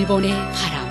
일본의 바람.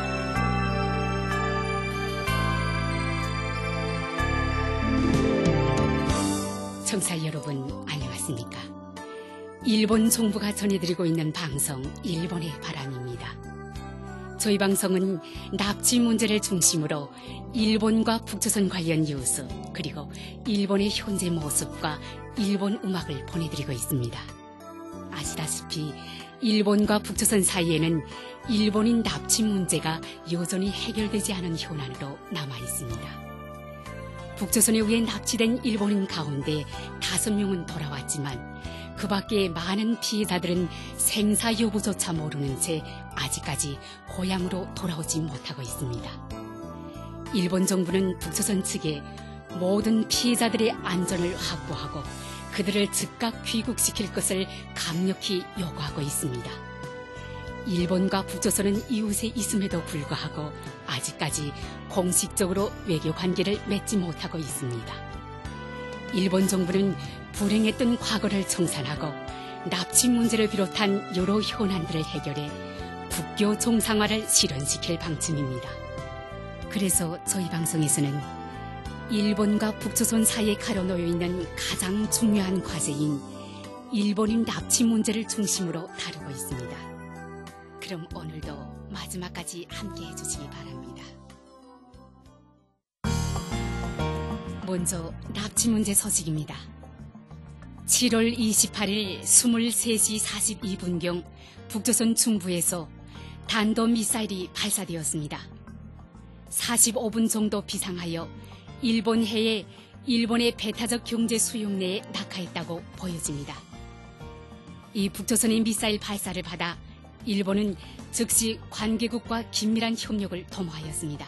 청취자 여러분 안녕하십니까? 일본 정부가 전해드리고 있는 방송 일본의 바람입니다. 저희 방송은 납치 문제를 중심으로 일본과 북조선 관련 뉴스 그리고 일본의 현재 모습과 일본 음악을 보내드리고 있습니다. 아시다시피 일본과 북조선 사이에는 일본인 납치 문제가 여전히 해결되지 않은 현안으로 남아 있습니다. 북조선에 의해 납치된 일본인 가운데 5명은 돌아왔지만 그 밖에 많은 피해자들은 생사 여부조차 모르는 채 아직까지 고향으로 돌아오지 못하고 있습니다. 일본 정부는 북조선 측에 모든 피해자들의 안전을 확보하고 그들을 즉각 귀국시킬 것을 강력히 요구하고 있습니다. 일본과 북조선은 이웃에 있음에도 불구하고 아직까지 공식적으로 외교 관계를 맺지 못하고 있습니다. 일본 정부는 불행했던 과거를 청산하고 납치 문제를 비롯한 여러 현안들을 해결해 국교 정상화를 실현시킬 방침입니다. 그래서 저희 방송에서는 일본과 북조선 사이에 가려놓여 있는 가장 중요한 과제인 일본인 납치 문제를 중심으로 다루고 있습니다. 그럼 오늘도 마지막까지 함께 해주시기 바랍니다. 먼저 납치 문제 소식입니다. 7월 28일 23시 42분경 북조선 중부에서 단도미사일이 발사되었습니다. 45분 정도 비상하여 일본 해에 일본의 배타적 경제 수용 내에 낙하했다고 보여집니다. 이 북조선의 미사일 발사를 받아 일본은 즉시 관계국과 긴밀한 협력을 도모하였습니다.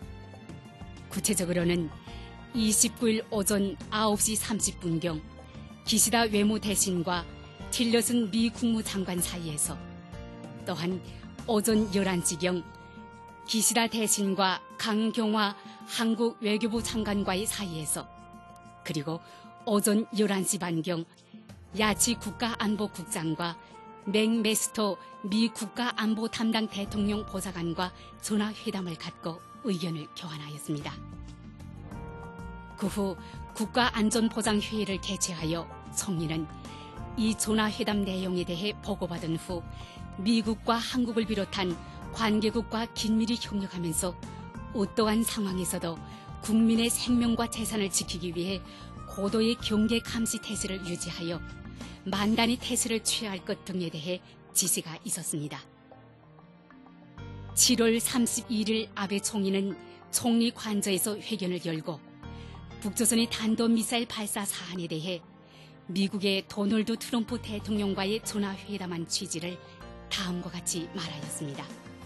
구체적으로는 29일 오전 9시 30분경 기시다 외무대신과 틸러슨 미 국무장관 사이에서 또한 오전 11시경 기시다 대신과 강경화 한국 외교부 장관과의 사이에서 그리고 오전 11시 반경 야치 국가안보국장과 맥메스터 미 국가안보 담당 대통령 보좌관과 전화회담을 갖고 의견을 교환하였습니다. 그 후 국가안전보장회의를 개최하여 총리는 이 전화회담 내용에 대해 보고받은 후 미국과 한국을 비롯한 관계국과 긴밀히 협력하면서 어떠한 상황에서도 국민의 생명과 재산을 지키기 위해 고도의 경계 감시 태세를 유지하여 만단의 태세를 취할 것 등에 대해 지시가 있었습니다. 7월 31일 아베 총리는 총리 관저에서 회견을 열고 북조선의 단도미사일 발사 사안에 대해 미국의 도널드 트럼프 대통령과의 전화회담한 취지를 다음과 같이 말하였습니다.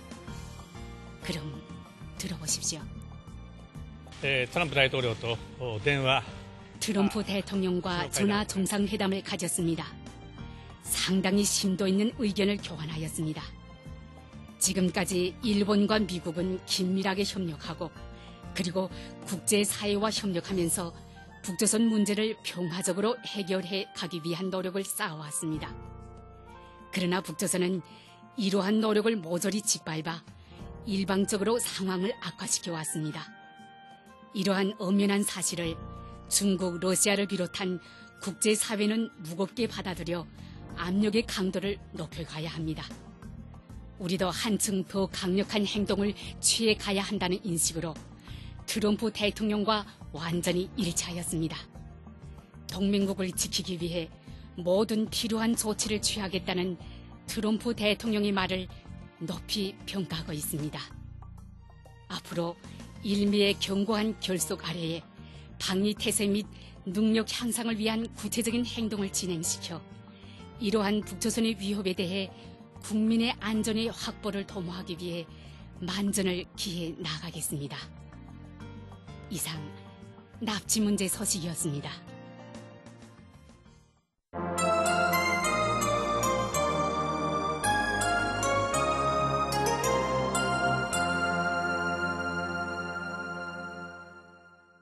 그럼 들어보십시오. 트럼프 대통령과 트럼프 대통령과 전화 정상회담을 가졌습니다. 상당히 심도 있는 의견을 교환하였습니다. 지금까지 일본과 미국은 긴밀하게 협력하고 그리고 국제사회와 협력하면서 북조선 문제를 평화적으로 해결해 가기 위한 노력을 쌓아왔습니다. 그러나 북조선은 이러한 노력을 모조리 짓밟아 일방적으로 상황을 악화시켜 왔습니다. 이러한 엄연한 사실을 중국, 러시아를 비롯한 국제사회는 무겁게 받아들여 압력의 강도를 높여가야 합니다. 우리도 한층 더 강력한 행동을 취해가야 한다는 인식으로 트럼프 대통령과 완전히 일치하였습니다. 동맹국을 지키기 위해 모든 필요한 조치를 취하겠다는 트럼프 대통령의 말을 높이 평가하고 있습니다. 앞으로 일미의 견고한 결속 아래에 방위 태세 및 능력 향상을 위한 구체적인 행동을 진행시켜 이러한 북조선의 위협에 대해 국민의 안전의 확보를 도모하기 위해 만전을 기해 나가겠습니다. 이상 납치 문제 소식이었습니다.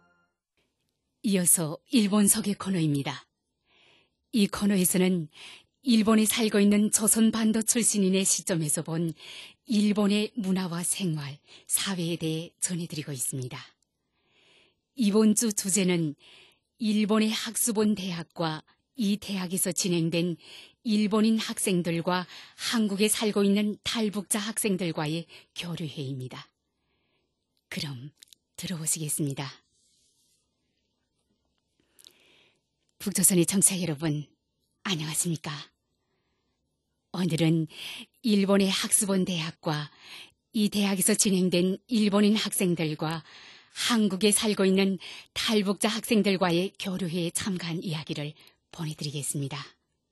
이어서 일본 서계 코너입니다. 이 코너에서는 일본에 살고 있는 조선반도 출신인의 시점에서 본 일본의 문화와 생활, 사회에 대해 전해드리고 있습니다. 이번 주 주제는 일본의 학수본 대학과 이 대학에서 진행된 일본인 학생들과 한국에 살고 있는 탈북자 학생들과의 교류회입니다. 그럼 들어보시겠습니다. 북조선의 청취자 여러분, 안녕하십니까? 오늘은 일본의 학수본 대학과 이 대학에서 진행된 일본인 학생들과 한국에 살고 있는 탈북자 학생들과의 교류회에 참가한 이야기를 보내드리겠습니다.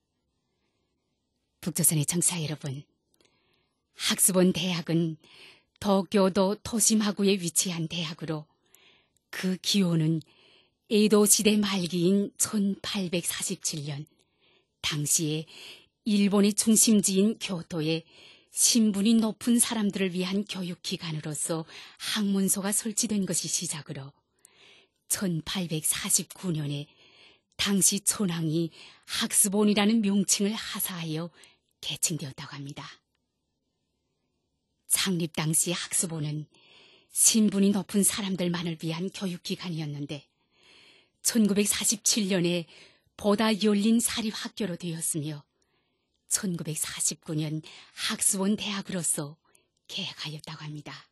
북조선의 청취자 여러분, 학수본 대학은 도쿄도 토시마구에 위치한 대학으로 그 기호는 에도 시대 말기인 1847년 당시에 일본의 중심지인 교토에 신분이 높은 사람들을 위한 교육기관으로서 학문소가 설치된 것이 시작으로 1849년에 당시 촌왕이 학수본이라는 명칭을 하사하여 개칭되었다고 합니다. 창립 당시 학수본은 신분이 높은 사람들만을 위한 교육기관이었는데 1947년에 보다 열린 사립학교로 되었으며 1949년 학수본 대학으로서 개학하였다고 합니다.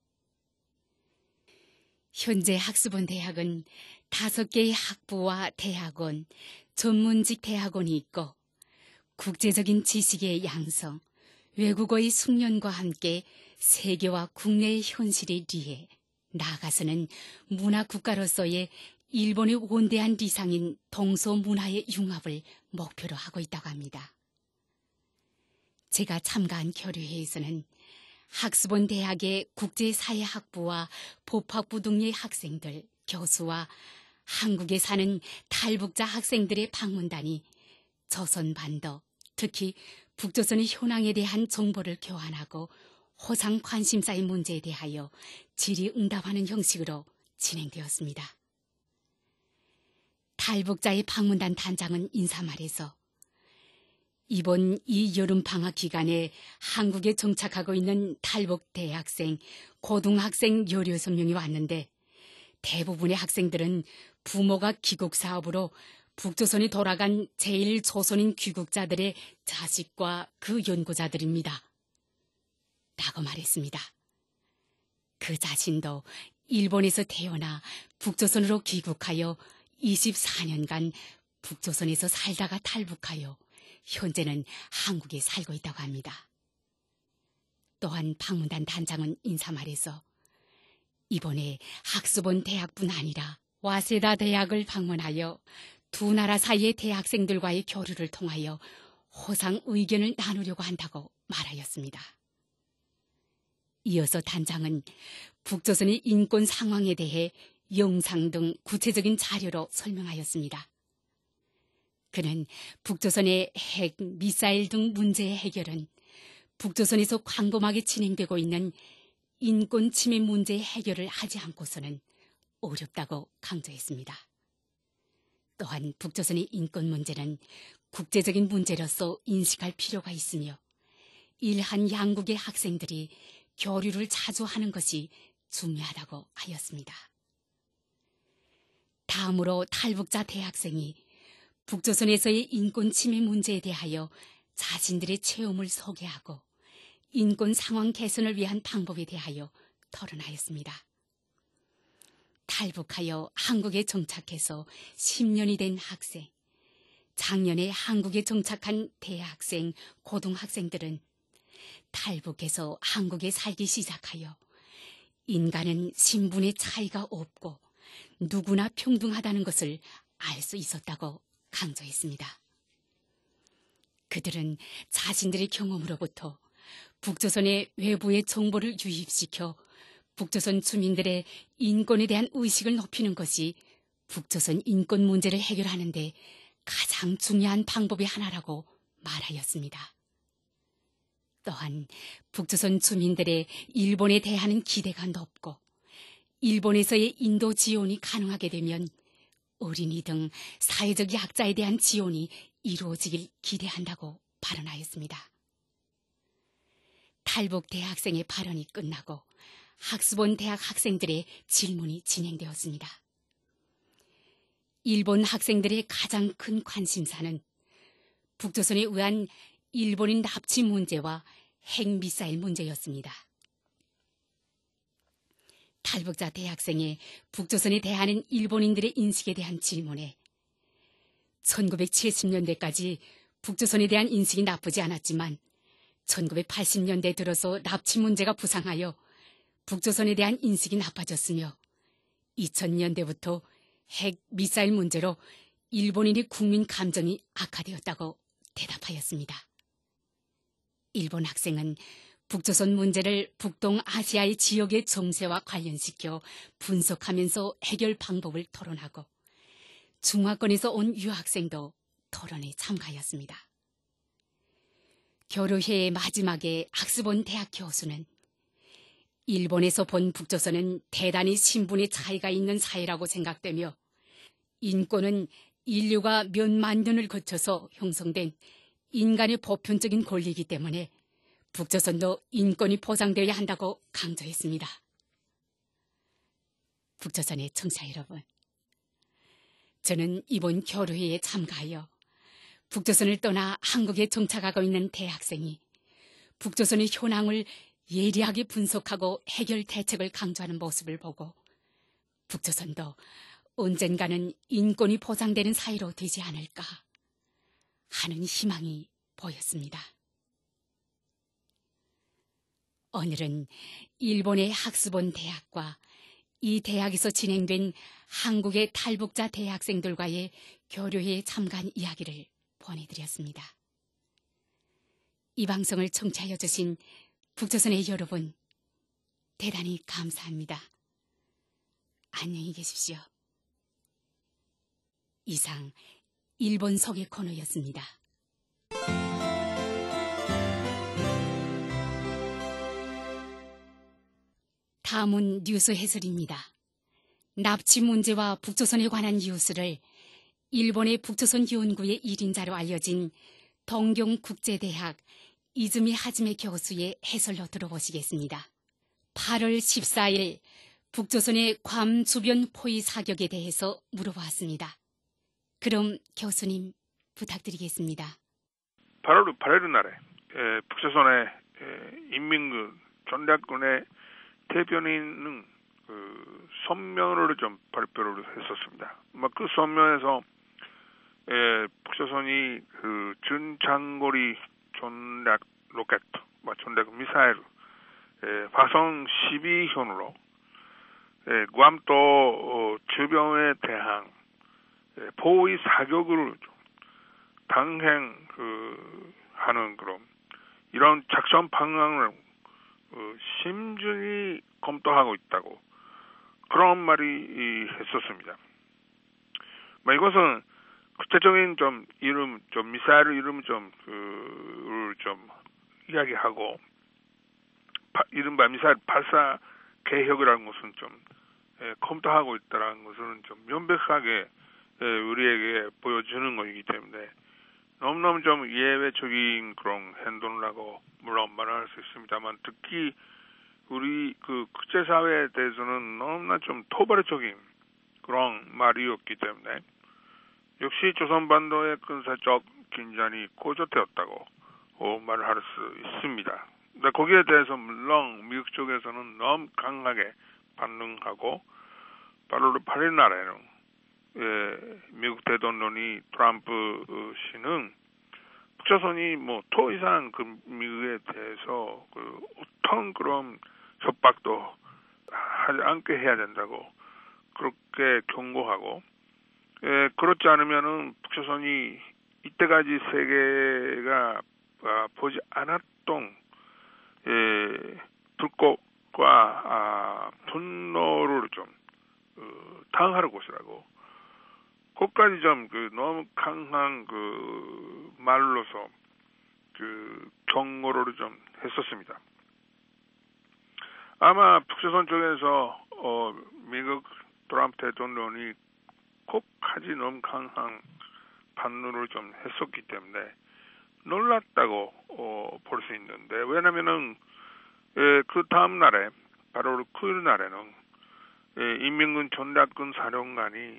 현재 학수본 대학은 5개의 학부와 대학원, 전문직 대학원이 있고 국제적인 지식의 양성, 외국어의 숙련과 함께 세계와 국내의 현실에 리해 나아가서는 문화국가로서의 일본의 원대한 리상인 동서문화의 융합을 목표로 하고 있다고 합니다. 제가 참가한 교류회에서는 학수본 대학의 국제사회학부와 법학부 등의 학생들, 교수와 한국에 사는 탈북자 학생들의 방문단이 조선반도, 특히 북조선의 현황에 대한 정보를 교환하고 호상 관심사의 문제에 대하여 질의응답하는 형식으로 진행되었습니다. 탈북자의 방문단 단장은 인사말에서 이번 이 여름방학 기간에 한국에 정착하고 있는 탈북 대학생, 고등학생 16명이 왔는데 대부분의 학생들은 부모가 귀국사업으로 북조선이 돌아간 제1조선인 귀국자들의 자식과 그 연구자들입니다. 라고 말했습니다. 그 자신도 일본에서 태어나 북조선으로 귀국하여 24년간 북조선에서 살다가 탈북하여 현재는 한국에 살고 있다고 합니다. 또한 방문단 단장은 인사말에서 이번에 학수본 대학뿐 아니라 와세다 대학을 방문하여 두 나라 사이의 대학생들과의 교류를 통하여 호상 의견을 나누려고 한다고 말하였습니다. 이어서 단장은 북조선의 인권 상황에 대해 영상 등 구체적인 자료로 설명하였습니다. 그는 북조선의 핵, 미사일 등 문제의 해결은 북조선에서 광범하게 진행되고 있는 인권 침해 문제의 해결을 하지 않고서는 어렵다고 강조했습니다. 또한 북조선의 인권 문제는 국제적인 문제로서 인식할 필요가 있으며 일한 양국의 학생들이 교류를 자주 하는 것이 중요하다고 하였습니다. 다음으로 탈북자 대학생이 북조선에서의 인권 침해 문제에 대하여 자신들의 체험을 소개하고 인권 상황 개선을 위한 방법에 대하여 토론하였습니다. 탈북하여 한국에 정착해서 10년이 된 학생, 작년에 한국에 정착한 대학생, 고등학생들은 탈북해서 한국에 살기 시작하여 인간은 신분의 차이가 없고 누구나 평등하다는 것을 알 수 있었다고 강조했습니다. 그들은 자신들의 경험으로부터 북조선의 외부의 정보를 유입시켜 북조선 주민들의 인권에 대한 의식을 높이는 것이 북조선 인권 문제를 해결하는 데 가장 중요한 방법의 하나라고 말하였습니다. 또한 북조선 주민들의 일본에 대한 기대가 높고 일본에서의 인도 지원이 가능하게 되면 어린이 등 사회적 약자에 대한 지원이 이루어지길 기대한다고 발언하였습니다. 탈북 대학생의 발언이 끝나고 학습원 대학 학생들의 질문이 진행되었습니다. 일본 학생들의 가장 큰 관심사는 북조선에 의한 일본인 납치 문제와 핵미사일 문제였습니다. 탈북자 대학생의 북조선에 대하는 일본인들의 인식에 대한 질문에 1970년대까지 북조선에 대한 인식이 나쁘지 않았지만 1980년대 들어서 납치 문제가 부상하여 북조선에 대한 인식이 나빠졌으며 2000년대부터 핵 미사일 문제로 일본인의 국민 감정이 악화되었다고 대답하였습니다. 일본 학생은 북조선 문제를 북동아시아의 지역의 정세와 관련시켜 분석하면서 해결 방법을 토론하고 중화권에서 온 유학생도 토론에 참가하였습니다. 교류회의 마지막에 학습원 대학 교수는 일본에서 본 북조선은 대단히 신분의 차이가 있는 사회라고 생각되며 인권은 인류가 몇만 년을 거쳐서 형성된 인간의 보편적인 권리이기 때문에 북조선도 인권이 보장되어야 한다고 강조했습니다. 북조선의 청취자 여러분, 저는 이번 교류회에 참가하여 북조선을 떠나 한국에 정착하고 있는 대학생이 북조선의 현황을 예리하게 분석하고 해결 대책을 강조하는 모습을 보고 북조선도 언젠가는 인권이 보장되는 사회로 되지 않을까 하는 희망이 보였습니다. 오늘은 일본의 학습원 대학과 이 대학에서 진행된 한국의 탈북자 대학생들과의 교류회에 참가한 이야기를 보내드렸습니다. 이 방송을 청취하여 주신 북조선의 여러분, 대단히 감사합니다. 안녕히 계십시오. 이상 일본 소개 코너였습니다. 다음은 뉴스 해설입니다. 납치 문제와 북조선에 관한 뉴스를 일본의 북조선 연구의 1인자로 알려진 동경국제대학 이즈미 하지메 교수의 해설로 들어보시겠습니다. 8월 14일 북조선의 괌 주변 포위 사격에 대해서 물어보았습니다. 그럼 교수님 부탁드리겠습니다. 8월 8일 날에 북조선의 인민군 전략군의 대변인은 선명을 좀 발표를 했었습니다. 그 선명에서 북조선이 준장거리 전략 로켓, 전략 미사일 화성 12형으로 괌도 주변에 대한 포위 사격을 당행하는 그런 이런 작전 방향을 심중히 검토하고 있다고 그런 말이 했었습니다. 이것은 구체적인 미사일 이름 좀 이야기하고 이른바 미사일 발사 계획이라는 것은 좀 검토하고 있다라는 것은 좀 명백하게 우리에게 보여주는 것이기 때문에 너무너무 좀 예외적인 그런 행동이라고 물론 말할 수 있습니다만 특히 우리 국제사회에 대해서는 너무나 좀 토벌적인 그런 말이었기 때문에 역시 조선반도의 군사적 긴장이 고조되었다고 말을 할 수 있습니다. 근데 거기에 대해서 물론 미국 쪽에서는 너무 강하게 반응하고 8월 8일 날에는 미국 대통령이 트럼프 씨는 북조선이 더 이상 미국에 대해서 어떤 그런 협박도 하지 않게 해야 된다고 그렇게 경고하고 그렇지 않으면은 북조선이 이때까지 세계가 보지 않았던 불꽃과 분노를 좀 당할 것이라고 그것까지 좀 너무 강한 말로서 경고를 좀 했었습니다. 아마 북조선 쪽에서 미국 트럼프 대통령이 꼭까지 너무 강한 반응을 좀 했었기 때문에 놀랐다고 볼 수 있는데, 왜냐면은 그 다음 날에 바로 그 날에는 인민군 전략군 사령관이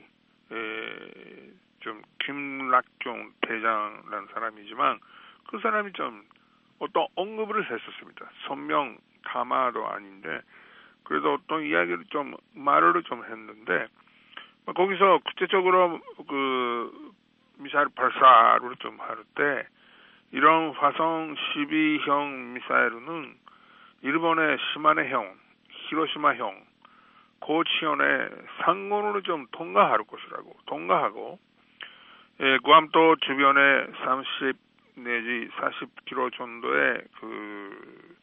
좀 김락경 대장이라는 사람이지만 그 사람이 좀 어떤 언급을 했었습니다. 선명 담화도 아닌데 그래도 어떤 이야기를 좀 말을 좀 했는데 거기서 구체적으로 그 미사일 발사를 좀 할 때 이런 화성 12형 미사일은 일본의 시마네형, 히로시마형, 고치현의 상공으로 좀 통과하고 구암도 주변에 30 내지 40km 정도의 그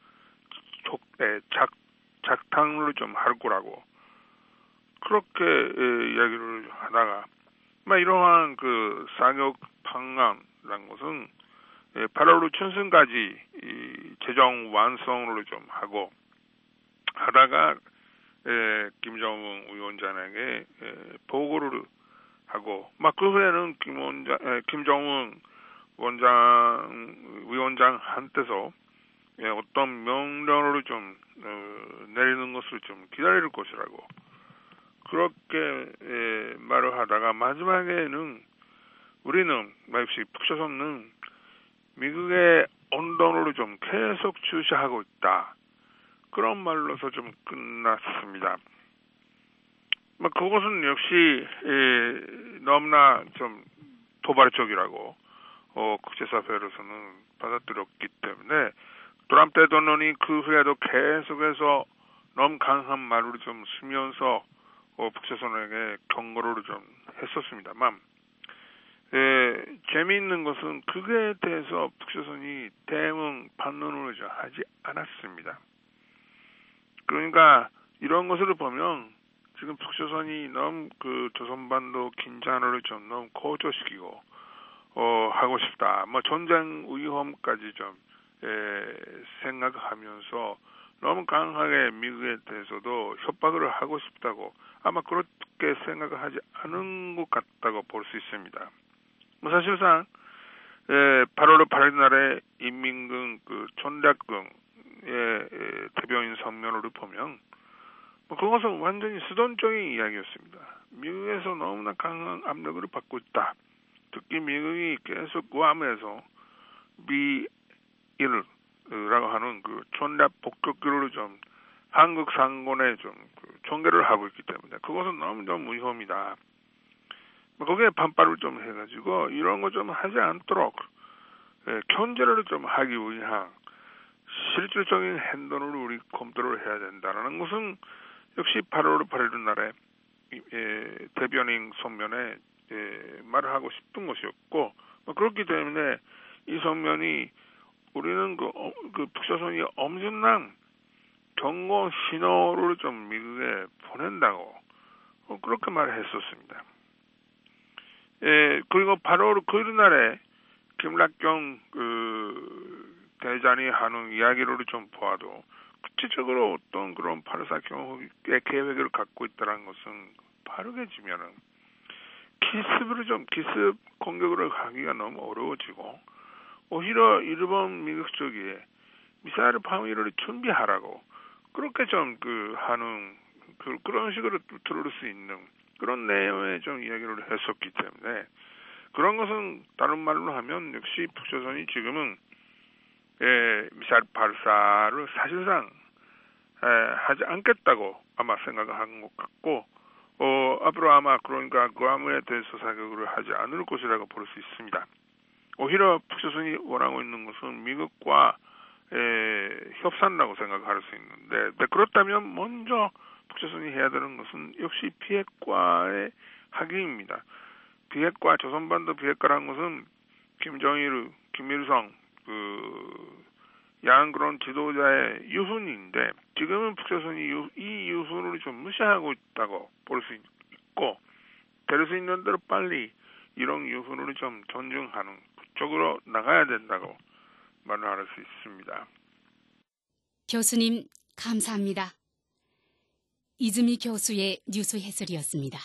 작탕을 좀 할 거라고 그렇게 이야기를 하다가 이러한 그 사격 방안이라는 것은 8월 중순까지 최종 완성을 좀 하다가 김정은 위원장에게 보고를 하고 그 후에는 김정은 위원장한테서 어떤 명령을 좀 내리는 것을 좀 기다릴 것이라고 그렇게 말을 하다가 마지막에는 우리는 역시 북조선은 미국의 언론을 좀 계속 주시하고 있다. 그런 말로서 좀 끝났습니다. 그것은 역시 너무나 좀 도발적이라고 국제사회로서는 받아들였기 때문에 트럼프 대통령이 그 후에도 계속해서 너무 강한 말을 좀 쓰면서 북조선에게 경고를 좀 했었습니다만 재미있는 것은 그에 대해서 북조선이 대응 반론을 하지 않았습니다. 그러니까 이런 것을 보면 지금 북조선이 너무 그 조선반도 긴장을 좀 너무 고조시키고 하고 싶다. 전쟁 위험까지 좀 생각하면서 너무 강하게 미국에 대해서도 협박을 하고 싶다고 아마 그렇게 생각을 하지 않은 것 같다고 볼 수 있습니다. 사실상 8월 8일 날에 인민군 그 전략군의 대변인 성명을 보면 그것은 완전히 수동적인 이야기였습니다. 미국에서 너무나 강한 압력을 받고 있다. 특히 미국이 계속 구함에서 B1라고 하는 그 전략 폭격기를 좀 한국 상공에 좀 전개를 하고 있기 때문에 그것은 너무 위험이다. 거기에 반발을 좀 해가지고 이런 거 좀 하지 않도록 견제를 좀 하기 위한 실질적인 행동을 우리 검토를 해야 된다라는 것은 역시 8월 8일 날에 대변인 성명에 말을 하고 싶은 것이었고 그렇기 때문에 이 성명이 우리는 그 북조선이 엄청난 경고 신호를 좀 미국에 보낸다고 그렇게 말을 했었습니다. 그리고 8월 9일 날에 김락경 그 대장이 하는 이야기를 좀 보아도 구체적으로 어떤 그런 8.4 경호의 계획을 갖고 있다는 것은 바르게 지면은 기습 공격을 하기가 너무 어려워지고 오히려 일본 미국 쪽에 미사일 방위를 준비하라고 그렇게 좀 하는 그런 식으로 들을 수 있는 그런 내용의 좀 이야기를 했었기 때문에 그런 것은 다른 말로 하면 역시 북조선이 지금은 미사일 발사를 사실상 하지 않겠다고 아마 생각을 한 것 같고 앞으로 아마 그러니까 구암에 대해서 사격을 하지 않을 것이라고 볼 수 있습니다. 오히려 북조선이 원하고 있는 것은 미국과 협상이라고 생각할 수 있는데 그렇다면 먼저 북조선이 해야 되는 것은 역시 비핵화의 확인입니다. 비핵화, 조선반도 비핵화라는 것은 김정일, 김일성 양 그런 지도자의 유훈인데 지금은 북조선이 이 유훈을 좀 무시하고 있다고 볼 수 있고 될 수 있는 대로 빨리 이런 유훈을 좀 존중하는 그쪽으로 나가야 된다고 말할 수 있습니다. 교수님 감사합니다. 이즈미 교수의 뉴스 해설이었습니다.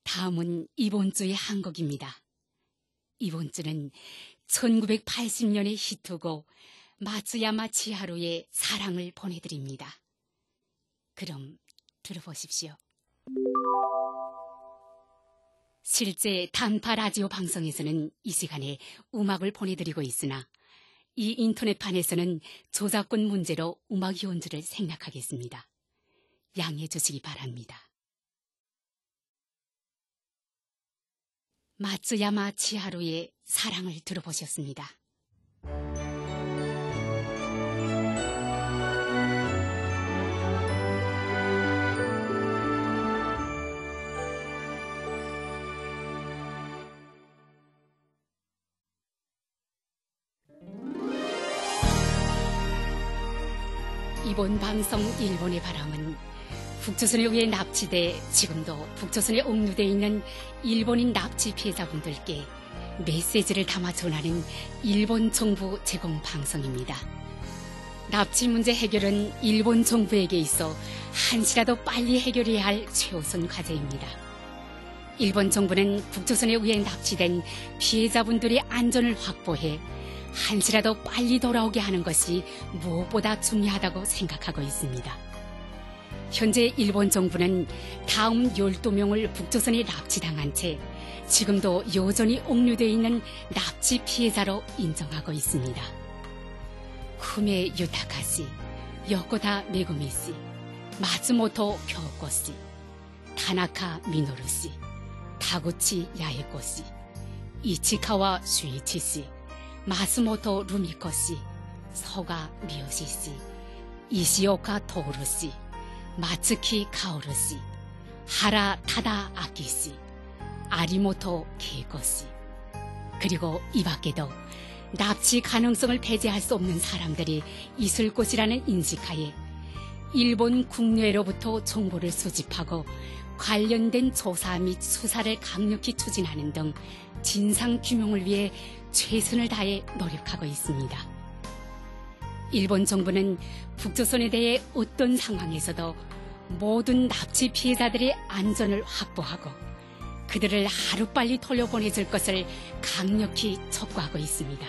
다음은 이번 주의 한 곡입니다. 이번 주는 1980년의 히트곡 마츠야마 치하루의 사랑을 보내드립니다. 그럼 들어보십시오. 실제 단파 라디오 방송에서는 이 시간에 음악을 보내드리고 있으나 이 인터넷판에서는 저작권 문제로 음악이 온 줄을 생략하겠습니다. 양해해 주시기 바랍니다. 마츠야마 치하루의 사랑을 들어보셨습니다. 이번 방송 일본의 바람은 북조선에 의해 납치돼 지금도 북조선에 옥류되어 있는 일본인 납치 피해자분들께 메시지를 담아 전하는 일본 정부 제공 방송입니다. 납치 문제 해결은 일본 정부에게 있어 한시라도 빨리 해결해야 할 최우선 과제입니다. 일본 정부는 북조선에 의해 납치된 피해자분들의 안전을 확보해 한시라도 빨리 돌아오게 하는 것이 무엇보다 중요하다고 생각하고 있습니다. 현재 일본 정부는 다음 12명을 북조선에 납치당한 채 지금도 여전히 옥류되어 있는 납치 피해자로 인정하고 있습니다. 쿠메 유타카 씨, 요코다 메구미 씨, 마츠모토 교코 씨, 타나카 미노루 씨, 타구치 야에코 씨, 이치카와 슈이치 씨, 마스모토 루미코 씨, 서가 미요시 씨, 이시오카 토우루 씨, 마츠키 카오루 씨, 하라 타다 아키 씨, 아리모토 케이코 씨, 그리고 이 밖에도 납치 가능성을 배제할 수 없는 사람들이 있을 것이라는 인식하에 일본 국내로부터 정보를 수집하고 관련된 조사 및 수사를 강력히 추진하는 등 진상 규명을 위해 최선을 다해 노력하고 있습니다. 일본 정부는 북조선에 대해 어떤 상황에서도 모든 납치 피해자들의 안전을 확보하고 그들을 하루빨리 돌려보내줄 것을 강력히 촉구하고 있습니다.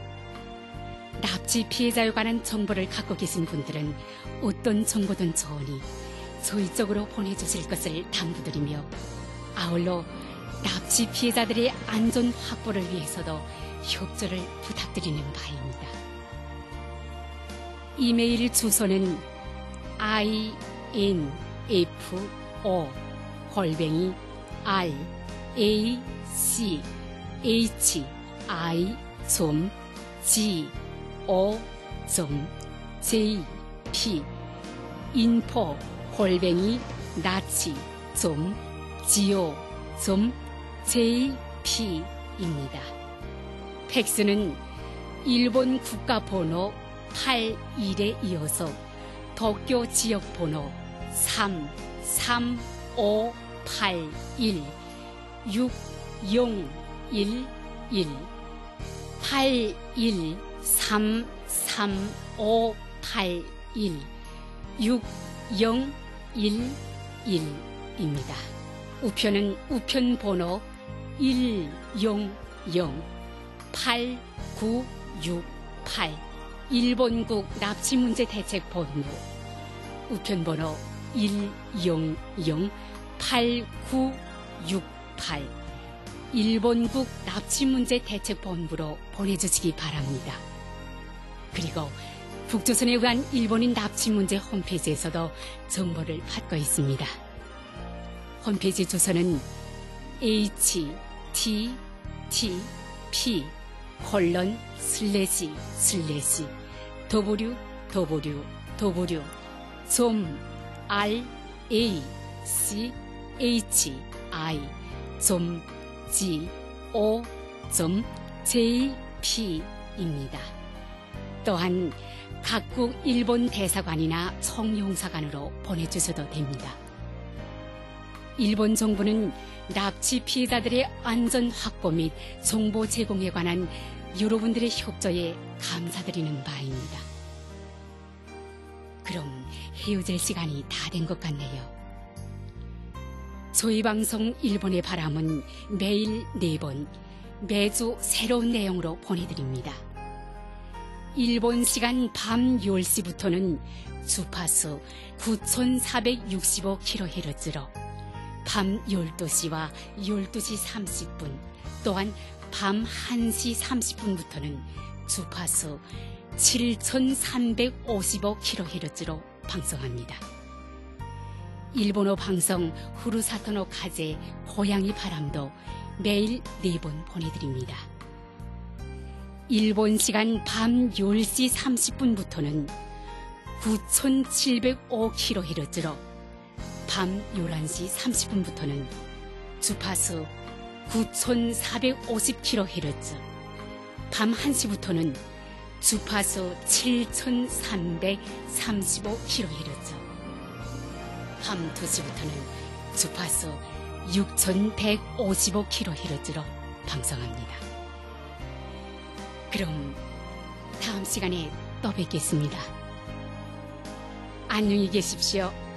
납치 피해자에 관한 정보를 갖고 계신 분들은 어떤 정보든 좋으니 저희 쪽으로 보내주실 것을 당부드리며 아울러 납치 피해자들의 안전 확보를 위해서도 협조를 부탁드리는 바입니다. 이메일 주소는 info@raci.go.jp info@nachi.go.jp입니다. 팩스는 일본 국가번호 81에 이어서 도쿄 지역번호 33581 6011 81333581 6011입니다. 우편은 우편번호 1008968 일본국 납치문제대책본부 우편번호 1008968 일본국 납치문제대책본부로 보내주시기 바랍니다. 그리고 북조선에 의한 일본인 납치문제 홈페이지에서도 정보를 받고 있습니다. 홈페이지 주소는 www.raci.go.jp입니다. 또한 각국 일본 대사관이나 총영사관으로 보내주셔도 됩니다. 일본 정부는 납치 피해자들의 안전 확보 및 정보 제공에 관한 여러분들의 협조에 감사드리는 바입니다. 그럼 헤어질 시간이 다 된 것 같네요. 저희 방송 일본의 바람은 매일 4번, 매주 새로운 내용으로 보내드립니다. 일본 시간 밤 10시부터는 주파수 9465kHz로 밤 12시와 12시 30분 또한 밤 1시 30분부터는 주파수 7355kHz로 방송합니다. 일본어 방송 후루사토노 카제 고양이 바람도 매일 4번 보내드립니다. 일본 시간 밤 10시 30분부터는 9705kHz로 밤 11시 30분부터는 주파수 9450kHz, 밤 1시부터는 주파수 7335kHz, 밤 2시부터는 주파수 6155kHz로 방송합니다. 그럼 다음 시간에 또 뵙겠습니다. 안녕히 계십시오.